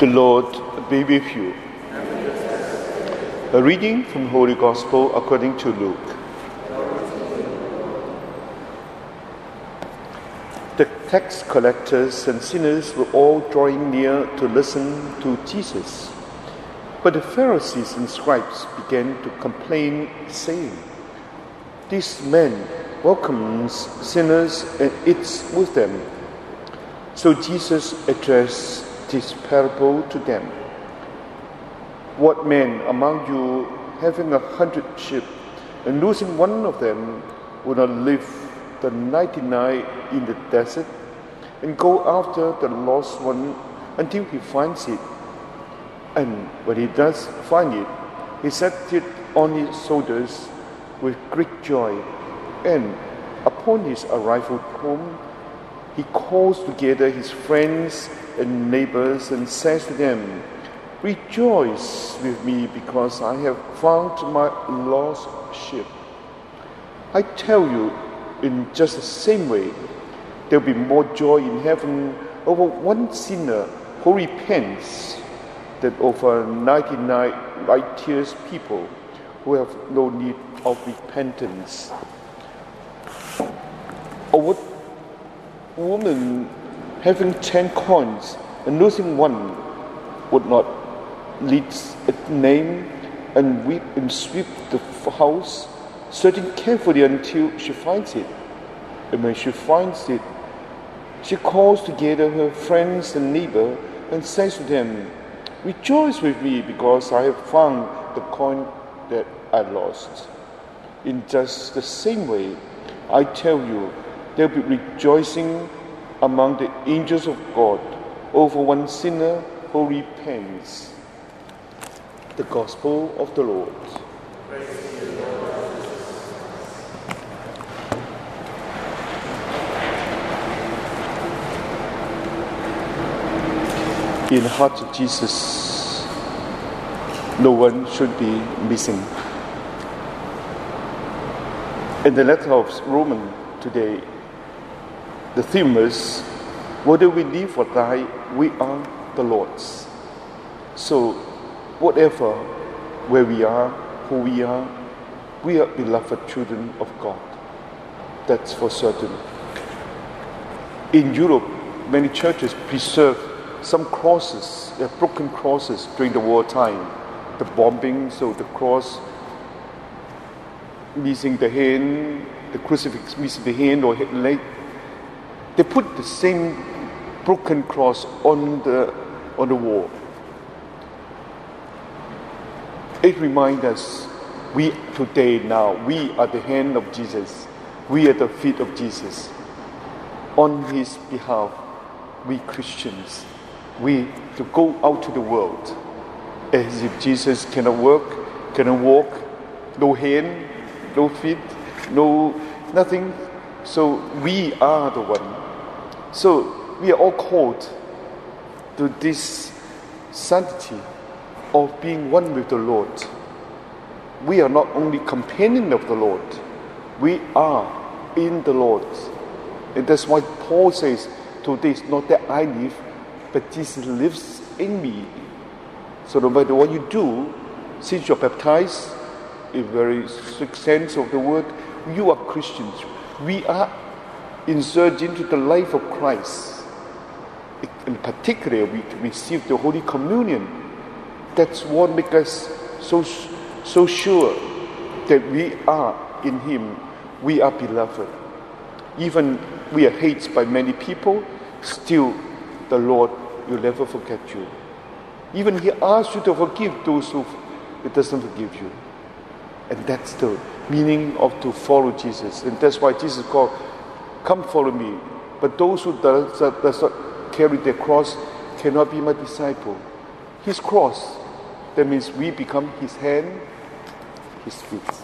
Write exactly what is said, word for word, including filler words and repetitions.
The Lord be with you. A reading from Holy Gospel according to Luke. The tax collectors and sinners were all drawing near to listen to Jesus. But the Pharisees and scribes began to complain, saying, "This man welcomes sinners and eats with them." So Jesus addressed this parable to them. "What man among you, having a hundred sheep and losing one of them, will not leave the ninety-nine in the desert and go after the lost one until he finds it? And when he does find it, he sets it on his shoulders with great joy. And upon his arrival home, he calls together his friends and neighbors and says to them, 'Rejoice with me because I have found my lost sheep.' I tell you, in just the same way, there will be more joy in heaven over one sinner who repents than over ninety-nine righteous people who have no need of repentance." A woman having ten coins and losing one would not lead a name and weep and sweep the house, searching carefully until she finds it. And when she finds it, she calls together her friends and neighbors and says to them, "Rejoice with me because I have found the coin that I lost." In just the same way, I tell you, there will be rejoicing among the angels of God over one sinner who repents. The Gospel of the Lord. In the heart of Jesus, no one should be missing. In the letter of Romans today, the theme is, whether we live or die, we are the Lord's. So, whatever, where we are, who we are, we are beloved children of God. That's for certain. In Europe, many churches preserve some crosses, uh, broken crosses during the wartime. The bombing, so the cross missing the hand, the crucifix missing the hand or leg. They put the same broken cross on the on the wall. It reminds us, we today now, we are the hand of Jesus. We are the feet of Jesus. On his behalf, we Christians, we to go out to the world as if Jesus cannot work, cannot walk, no hand, no feet, no nothing. So we are the one. So we are all called to this sanctity of being one with the Lord. We are not only companion of the Lord, we are in the Lord. And that's why Paul says, "Today it's not that I live, but Jesus lives in me." So no matter what you do, since you're baptized, in very strict sense of the word, you are Christians. We are inserted into the life of Christ. In particular, we receive the Holy Communion. That's what makes us so so sure that we are in Him. We are beloved. Even we are hated by many people, still the Lord will never forget you. Even He asks you to forgive those who He doesn't forgive you. And that's the meaning of to follow Jesus. And that's why Jesus called, "Come follow me." But those who does, does not carry their cross cannot be my disciple. His cross, that means we become his hand, his feet.